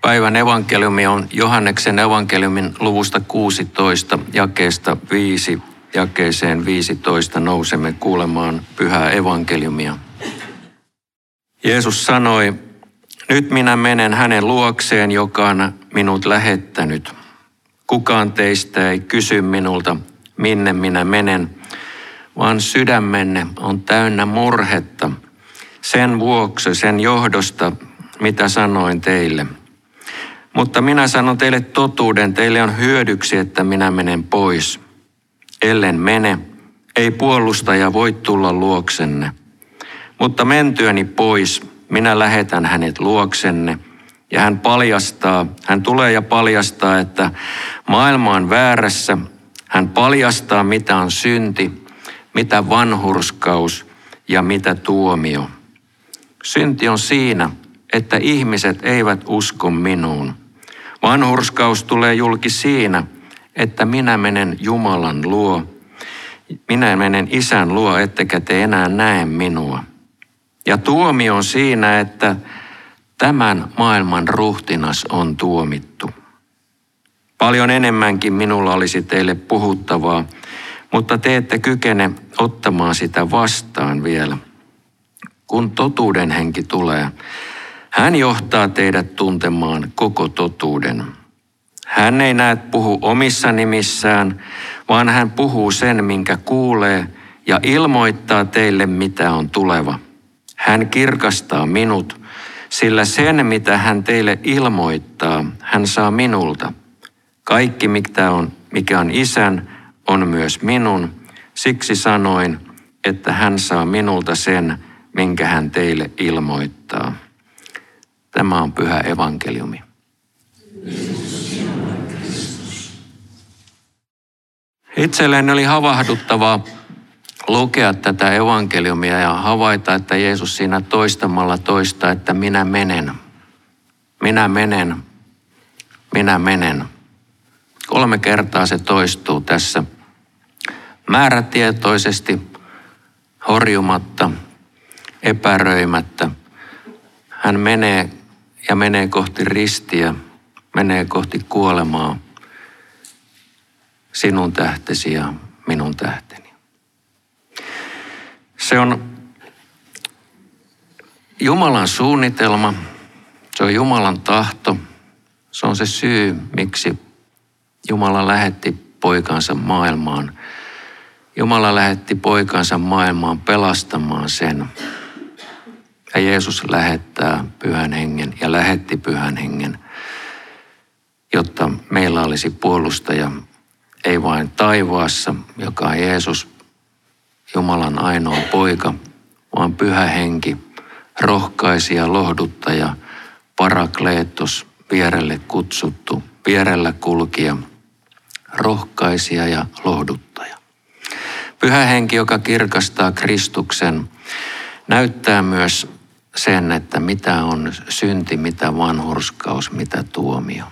Päivän evankeliumi on Johanneksen evankeliumin luvusta 16, jakeesta 5 jakeeseen 15 nousemme kuulemaan pyhää evankeliumia. Jeesus sanoi, nyt minä menen hänen luokseen, joka on minut lähettänyt. Kukaan teistä ei kysy minulta, minne minä menen, vaan sydämenne on täynnä murhetta sen vuoksi, sen johdosta, mitä sanoin teille. Mutta minä sanon teille totuuden, teille on hyödyksi, että minä menen pois. Ellen mene, ei puolustaja voi tulla luoksenne. Mutta mentyäni pois, minä lähetän hänet luoksenne. Ja hän tulee ja paljastaa, että maailma on väärässä. Hän paljastaa, mitä on synti, mitä vanhurskaus ja mitä tuomio. Synti on siinä, että ihmiset eivät usko minuun. Vanhurskaus tulee julki siinä, että minä menen Jumalan luo. Minä menen Isän luo, ettekä te enää näe minua. Ja tuomio on siinä, että tämän maailman ruhtinas on tuomittu. Paljon enemmänkin minulla olisi teille puhuttavaa, mutta te ette kykene ottamaan sitä vastaan vielä. Kun totuuden henki tulee, hän johtaa teidät tuntemaan koko totuuden. Hän ei puhu omissa nimissään, vaan hän puhuu sen, minkä kuulee, ja ilmoittaa teille, mitä on tuleva. Hän kirkastaa minut, sillä sen, mitä hän teille ilmoittaa, hän saa minulta. Kaikki, mikä on Isän, on myös minun. Siksi sanoin, että hän saa minulta sen, minkä hän teille ilmoittaa. Tämä on pyhä evankeliumi. Itselleni oli havahduttavaa lukea tätä evankeliumia ja havaita, että Jeesus siinä toistamalla toistaa, että minä menen. Minä menen. Minä menen. 3 kertaa se toistuu tässä määrätietoisesti, horjumatta, epäröimättä. Hän menee ja menee kohti ristiä, menee kohti kuolemaa, sinun tähtesi ja minun tähteni. Se on Jumalan suunnitelma, se on Jumalan tahto, se on se syy, miksi Jumala lähetti poikansa maailmaan. Jumala lähetti poikansa maailmaan pelastamaan sen. Ja Jeesus lähettää Pyhän Hengen ja lähetti Pyhän Hengen, jotta meillä olisi puolustaja, ei vain taivaassa, joka on Jeesus, Jumalan ainoa poika, vaan Pyhä Henki, rohkaisija, lohduttaja, parakleetos, vierelle kutsuttu, vierellä kulkija, rohkaisija ja lohduttaja. Pyhä Henki, joka kirkastaa Kristuksen, näyttää myös sen, että mitä on synti, mitä vanhurskaus, mitä tuomio.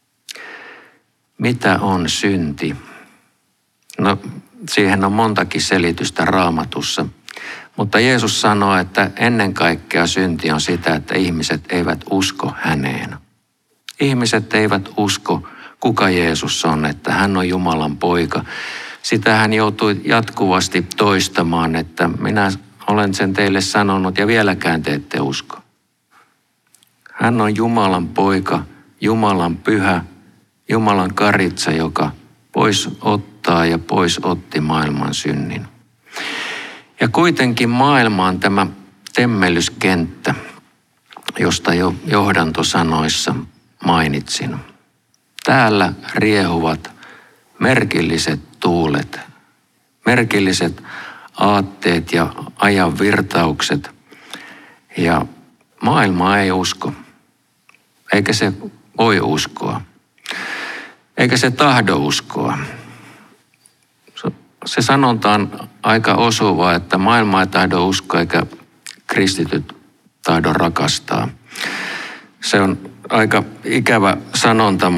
Mitä on synti? No, siihen on montakin selitystä Raamatussa, mutta Jeesus sanoo, että ennen kaikkea synti on sitä, että ihmiset eivät usko häneen. Ihmiset eivät usko, kuka Jeesus on, että hän on Jumalan poika. Sitä hän joutui jatkuvasti toistamaan, että minä olen sen teille sanonut ja vieläkään te ette usko. Hän on Jumalan poika, Jumalan pyhä, Jumalan karitsa, joka pois ottaa ja pois otti maailman synnin. Ja kuitenkin maailma on tämä temmellyskenttä, josta jo johdantosanoissa mainitsin. Täällä riehuvat merkilliset tuulet, merkilliset aatteet ja ajan virtaukset. Ja maailma ei usko, eikä se voi uskoa, eikä se tahdo uskoa. Se sanonta on aika osuva, että maailma ei tahdo uskoa, eikä kristityt tahdo rakastaa. Se on aika ikävä sanonta,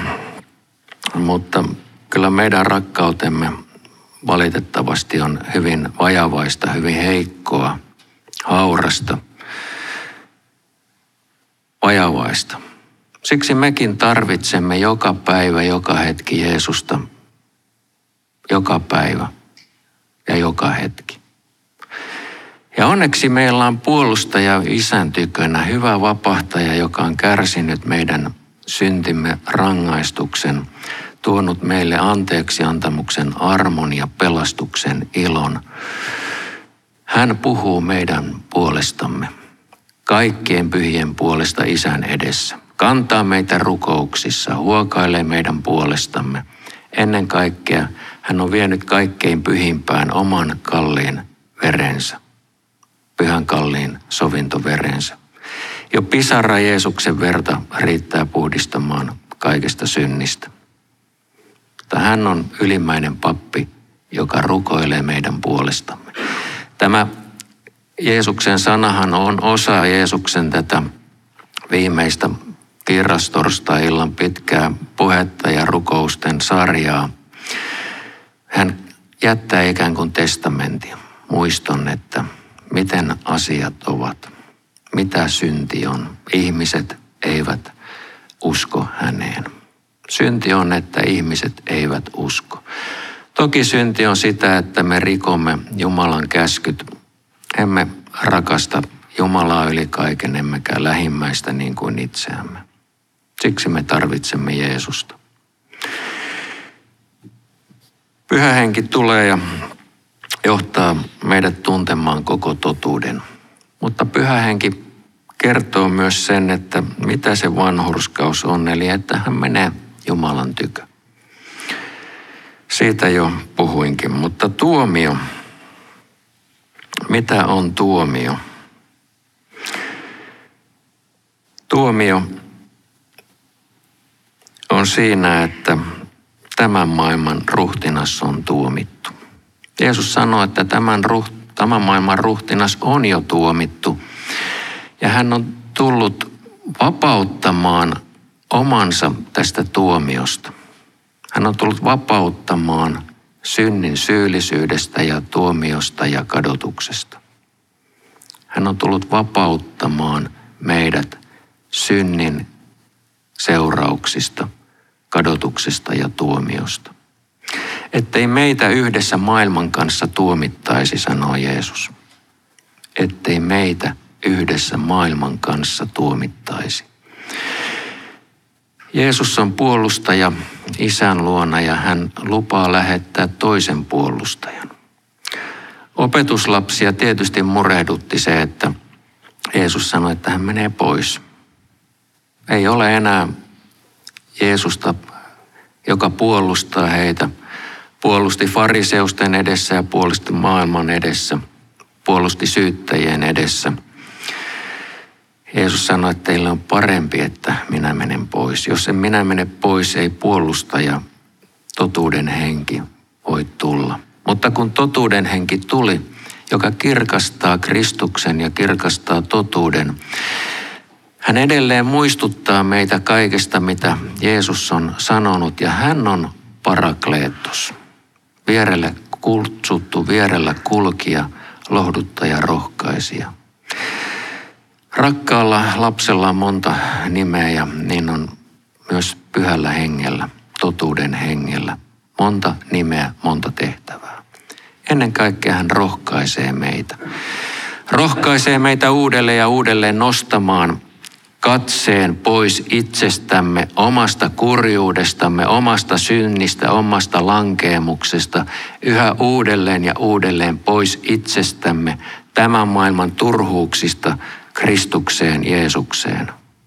mutta kyllä meidän rakkautemme valitettavasti on hyvin vajavaista, hyvin heikkoa, haurasta, vajavaista. Siksi mekin tarvitsemme joka päivä, joka hetki Jeesusta. Joka päivä ja joka hetki. Ja onneksi meillä on puolustaja Isän tykönä, hyvä vapahtaja, joka on kärsinyt meidän syntimme rangaistuksen, tuonut meille anteeksiantamuksen armon ja pelastuksen ilon. Hän puhuu meidän puolestamme, kaikkien pyhien puolesta Isän edessä. Kantaa meitä rukouksissa, huokailee meidän puolestamme. Ennen kaikkea hän on vienyt kaikkein pyhimpään oman kalliin verensä, pyhän kalliin sovintoverensä. Jo pisara Jeesuksen verta riittää puhdistamaan kaikesta synnistä. Mutta hän on ylimmäinen pappi, joka rukoilee meidän puolestamme. Tämä Jeesuksen sanahan on osa Jeesuksen tätä viimeistä tiirastorstai-illan pitkää puhetta ja rukousten sarjaa. Hän jättää ikään kuin testamentin, muiston, että miten asiat ovat, mitä synti on. Ihmiset eivät usko häneen. Synti on, että ihmiset eivät usko. Toki synti on sitä, että me rikomme Jumalan käskyt. Emme rakasta Jumalaa yli kaiken, emmekä lähimmäistä niin kuin itseämme. Siksi me tarvitsemme Jeesusta. Pyhä Henki tulee ja johtaa meidät tuntemaan koko totuuden. Mutta Pyhä Henki kertoo myös sen, että mitä se vanhurskaus on, eli että hän menee Jumalan tykö. Siitä jo puhuinkin, mutta tuomio. Mitä on tuomio? Tuomio on siinä, että tämän maailman ruhtinas on tuomittu. Jeesus sanoi, että tämän maailman ruhtinas on jo tuomittu. Ja hän on tullut vapauttamaan omansa tästä tuomiosta. Hän on tullut vapauttamaan synnin syyllisyydestä ja tuomiosta ja kadotuksesta. Hän on tullut vapauttamaan meidät synnin seurauksista, kadotuksesta ja tuomiosta. Ettei meitä yhdessä maailman kanssa tuomittaisi, sanoo Jeesus. Ettei meitä yhdessä maailman kanssa tuomittaisi. Jeesus on puolustaja Isän luona ja hän lupaa lähettää toisen puolustajan. Opetuslapsia tietysti murehdutti se, että Jeesus sanoi, että hän menee pois. Ei ole enää Jeesusta, joka puolustaa heitä. Puolusti fariseusten edessä ja puolusti maailman edessä. Puolusti syyttäjien edessä. Jeesus sanoi, että teille on parempi, että minä menen pois. Jos en minä mene pois, ei puolustaja, totuuden henki voi tulla. Mutta kun totuuden henki tuli, joka kirkastaa Kristuksen ja kirkastaa totuuden, hän edelleen muistuttaa meitä kaikesta, mitä Jeesus on sanonut, ja hän on parakleetos. Vierelle kutsuttu, vierellä kulkija, lohduttaja, rohkaisija. Rakkaalla lapsella on monta nimeä ja niin on myös pyhällä hengellä, totuuden hengellä. Monta nimeä, monta tehtävää. Ennen kaikkea hän rohkaisee meitä. Rohkaisee meitä uudelleen ja uudelleen nostamaan katseen pois itsestämme, omasta kurjuudestamme, omasta synnistä, omasta lankeemuksesta, yhä uudelleen ja uudelleen pois itsestämme, tämän maailman turhuuksista, Kristukseen, Jeesukseen.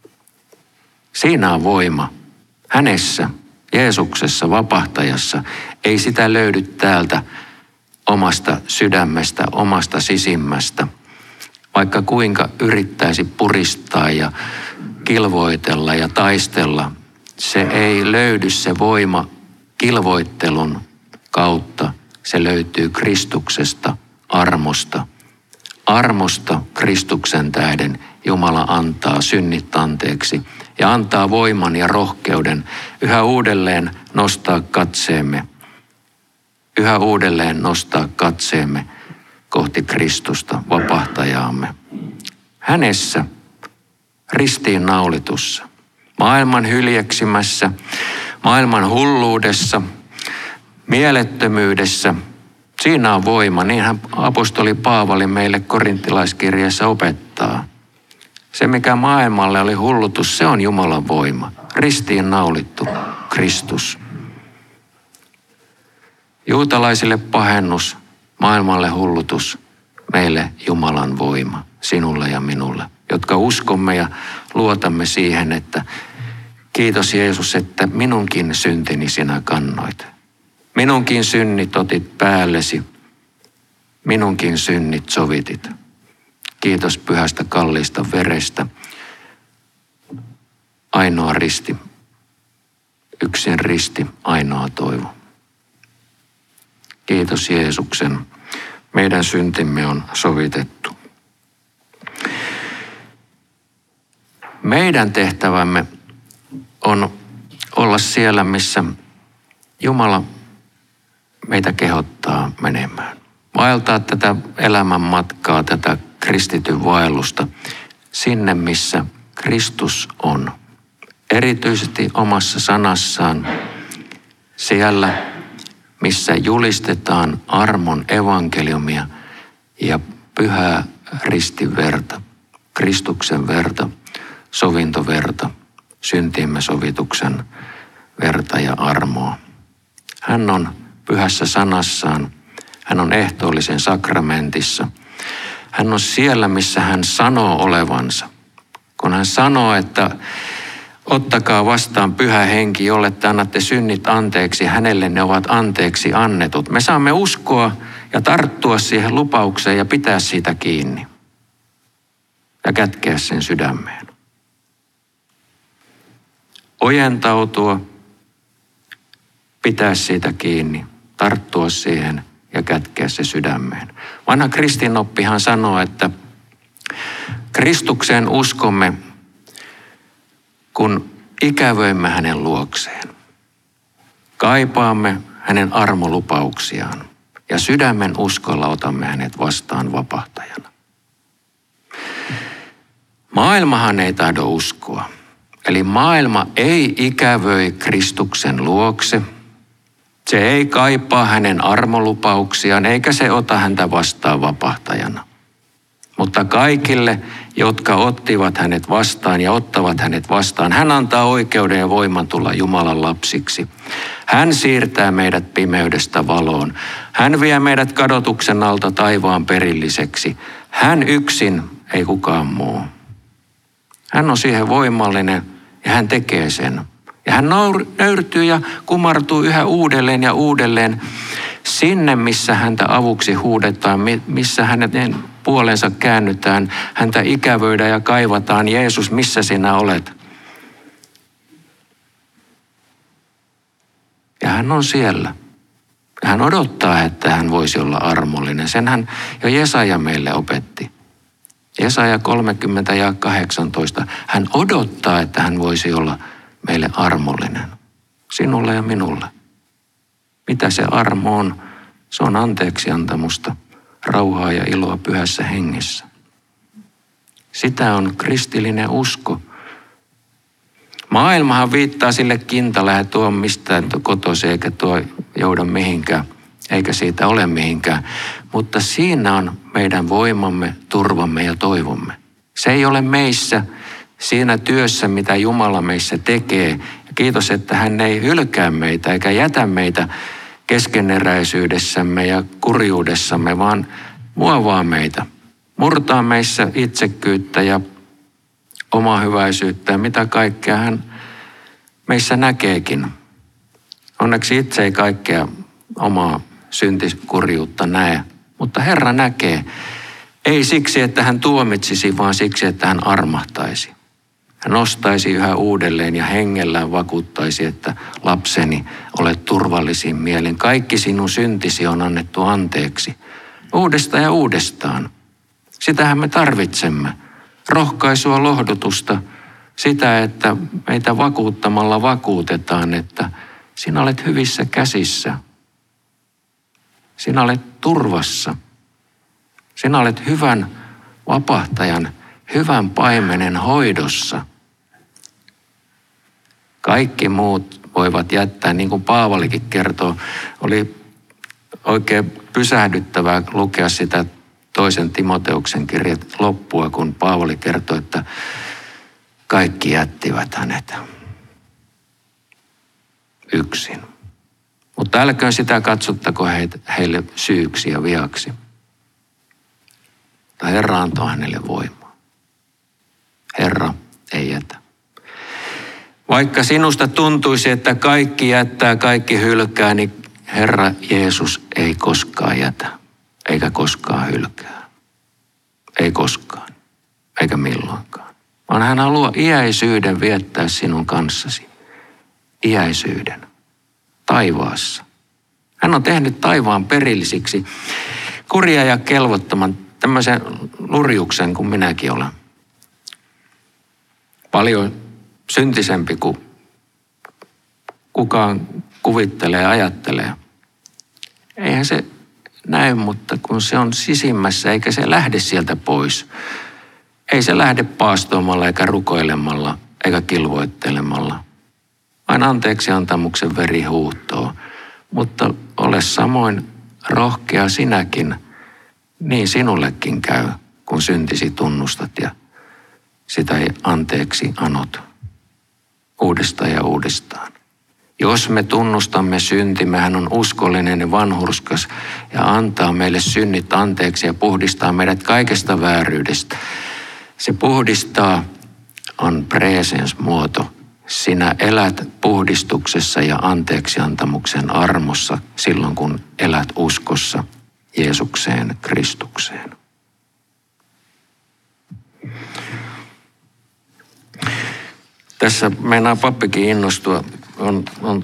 Siinä on voima. Hänessä, Jeesuksessa, vapahtajassa, ei sitä löydy täältä omasta sydämestä, omasta sisimmästä. Vaikka kuinka yrittäisi puristaa ja kilvoitella ja taistella, se ei löydy se voima kilvoittelun kautta. Se löytyy Kristuksesta, armosta. Armosta Kristuksen tähden Jumala antaa synnit anteeksi ja antaa voiman ja rohkeuden yhä uudelleen nostaa katseemme. Yhä uudelleen nostaa katseemme kohti Kristusta, vapahtajaamme. Hänessä, ristiin naulitussa, maailman hyljeksimässä, maailman hulluudessa, mielettömyydessä. Siinä on voima, niinhän apostoli Paavali meille korinttilaiskirjeessä opettaa. Se, mikä maailmalle oli hullutus, se on Jumalan voima. Ristiin naulittu Kristus. Juutalaisille pahennus, maailmalle hullutus, meille Jumalan voima, sinulle ja minulle, jotka uskomme ja luotamme siihen, että kiitos Jeesus, että minunkin syntini sinä kannoit. Minunkin synnit otit päällesi, minunkin synnit sovitit. Kiitos pyhästä kalliista verestä. Ainoa risti, yksin risti, ainoa toivo. Kiitos Jeesuksen, meidän syntimme on sovitettu. Meidän tehtävämme on olla siellä, missä Jumala meitä kehottaa menemään. Vaeltaa tätä elämän matkaa, tätä kristityn vaellusta sinne, missä Kristus on. Erityisesti omassa sanassaan siellä, missä julistetaan armon evankeliumia ja pyhää ristin verta, Kristuksen verta, sovintoverta, syntiimme sovituksen verta ja armoa. Hän on pyhässä sanassaan, hän on ehtoollisen sakramentissa. Hän on siellä, missä hän sanoo olevansa. Kun hän sanoo, että ottakaa vastaan pyhä henki, jolle te annatte synnit anteeksi, hänelle ne ovat anteeksi annetut. Me saamme uskoa ja tarttua siihen lupaukseen ja pitää siitä kiinni. Ja kätkeä sen sydämeen. Ojentautua, pitää siitä kiinni, tarttua siihen ja kätkeä se sydämeen. Vanha kristinoppihan sanoo, että Kristukseen uskomme, kun ikävöimme hänen luokseen. Kaipaamme hänen armolupauksiaan ja sydämen uskolla otamme hänet vastaan vapahtajana. Maailmahan ei tahdo uskoa. Eli maailma ei ikävöi Kristuksen luokse. Se ei kaipaa hänen armolupauksiaan, eikä se ota häntä vastaan vapahtajana. Mutta kaikille, jotka ottivat hänet vastaan ja ottavat hänet vastaan, hän antaa oikeuden ja voiman tulla Jumalan lapsiksi. Hän siirtää meidät pimeydestä valoon. Hän vie meidät kadotuksen alta taivaan perilliseksi. Hän yksin, ei kukaan muu. Hän on siihen voimallinen ja hän tekee sen. Ja hän nöyrtyy ja kumartuu yhä uudelleen ja uudelleen sinne, missä häntä avuksi huudetaan, missä hänen puolensa käännytään, häntä ikävöidään ja kaivataan. Jeesus, missä sinä olet? Ja hän on siellä. Ja hän odottaa, että hän voisi olla armollinen. Sen hän jo Jesaja meille opetti. Jesaja 30 ja 18. Hän odottaa, että hän voisi olla meille armollinen. Sinulle ja minulle. Mitä se armo on? Se on anteeksiantamusta, rauhaa ja iloa pyhässä hengessä. Sitä on kristillinen usko. Maailmahan viittaa sille kintalle, että tuo on mistään kotoisin eikä tuo jouda mihinkään, eikä siitä ole mihinkään. Mutta siinä on meidän voimamme, turvamme ja toivomme. Se ei ole meissä siinä työssä, mitä Jumala meissä tekee. Ja kiitos, että hän ei hylkää meitä eikä jätä meitä keskeneräisyydessämme ja kurjuudessamme, vaan muovaa meitä. Murtaa meissä itsekkyyttä ja omahyväisyyttä ja mitä kaikkea hän meissä näkeekin. Onneksi itse ei kaikkea omaa syntikurjuutta näe, mutta Herra näkee. Ei siksi, että hän tuomitsisi, vaan siksi, että hän armahtaisi. Hän nostaisi yhä uudelleen ja hengellään vakuuttaisi, että lapseni, olet turvallisin mielin. Kaikki sinun syntisi on annettu anteeksi. Uudestaan ja uudestaan. Sitähän me tarvitsemme. Rohkaisua, lohdutusta. Sitä, että meitä vakuuttamalla vakuutetaan, että sinä olet hyvissä käsissä. Sinä olet turvassa. Sinä olet hyvän vapahtajan, hyvän paimenen hoidossa. Kaikki muut voivat jättää, niin kuin Paavalikin kertoo. Oli oikein pysähdyttävää lukea sitä toisen Timoteuksen kirjat loppua, kun Paavali kertoi, että kaikki jättivät hänet yksin. Mutta älköön sitä katsottako heille syyksi ja viaksi. Herra antoi hänelle voimaa. Herra ei jätä. Vaikka sinusta tuntuisi, että kaikki jättää, kaikki hylkää, niin Herra Jeesus ei koskaan jätä, eikä koskaan hylkää. Ei koskaan, eikä milloinkaan. Vaan hän haluaa iäisyyden viettää sinun kanssasi. Iäisyyden. Taivaassa. Hän on tehnyt taivaan perillisiksi kurja ja kelvottoman tämmöisen lurjuksen kuin minäkin olen. Paljon syntisempi kuin kukaan kuvittelee ja ajattelee. Eihän se näy, mutta kun se on sisimmässä eikä se lähde sieltä pois. Ei se lähde paastoamalla eikä rukoilemalla eikä kilvoittelemalla. Vain anteeksi antamuksen veri huuhtoo. Mutta ole samoin rohkea sinäkin, niin sinullekin käy, kun syntisi tunnustat ja sitä ei anteeksi anot uudestaan ja uudestaan. Jos me tunnustamme syntimme, hän on uskollinen ja vanhurskas ja antaa meille synnit anteeksi ja puhdistaa meidät kaikesta vääryydestä. Se puhdistaa on presens-muoto. Sinä elät puhdistuksessa ja anteeksiantamuksen armossa silloin, kun elät uskossa Jeesukseen, Kristukseen. Tässä meinaa pappikin innostua. On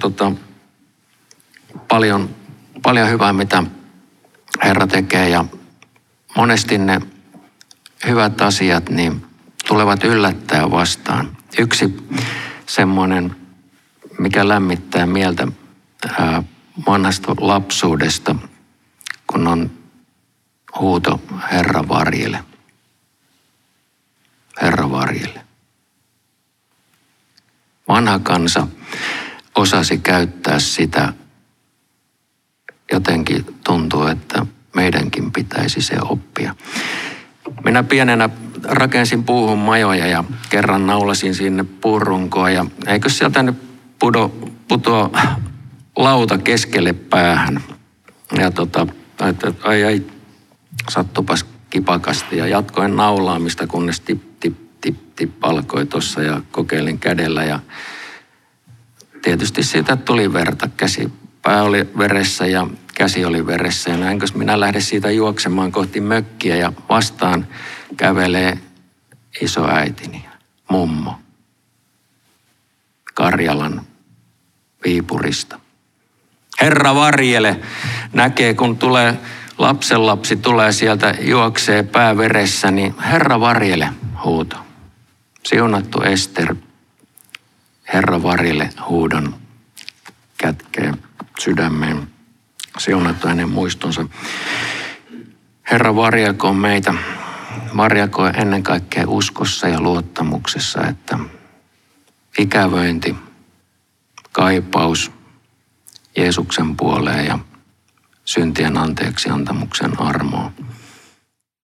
paljon hyvää, mitä Herra tekee ja monesti ne hyvät asiat niin tulevat yllättäen vastaan. Yksi semmoinen, mikä lämmittää mieltä vanhasta lapsuudesta, kun on huuto Herra varjele. Herra varjele. Vanha kansa osasi käyttää sitä. Jotenkin tuntuu, että meidänkin pitäisi se oppia. Minä pienenä rakensin puuhun majoja ja kerran naulasin sinne puurunkoa ja eikö sieltä nyt putoa lauta keskelle päähän. Ja että ai, sattupas kipakasti ja jatkoin naulaamista, kunnes tip alkoi tuossa ja kokeilin kädellä ja tietysti siitä tuli verta. Pää oli veressä ja käsi oli veressä ja näinkös minä lähden siitä juoksemaan kohti mökkiä ja vastaan kävelee isoäitini, mummo, Karjalan Viipurista. Herra varjele, näkee kun tulee lapsenlapsi tulee sieltä juoksee pää veressä, niin Herra varjele huuto. Siunattu Ester, Herra varjele huudon kätkee sydämeen. Siunattu hänen muistonsa. Herra varjelkoon meitä. Varjelkoon ennen kaikkea uskossa ja luottamuksessa, että ikävöinti, kaipaus Jeesuksen puoleen ja syntien anteeksi antamuksen armoa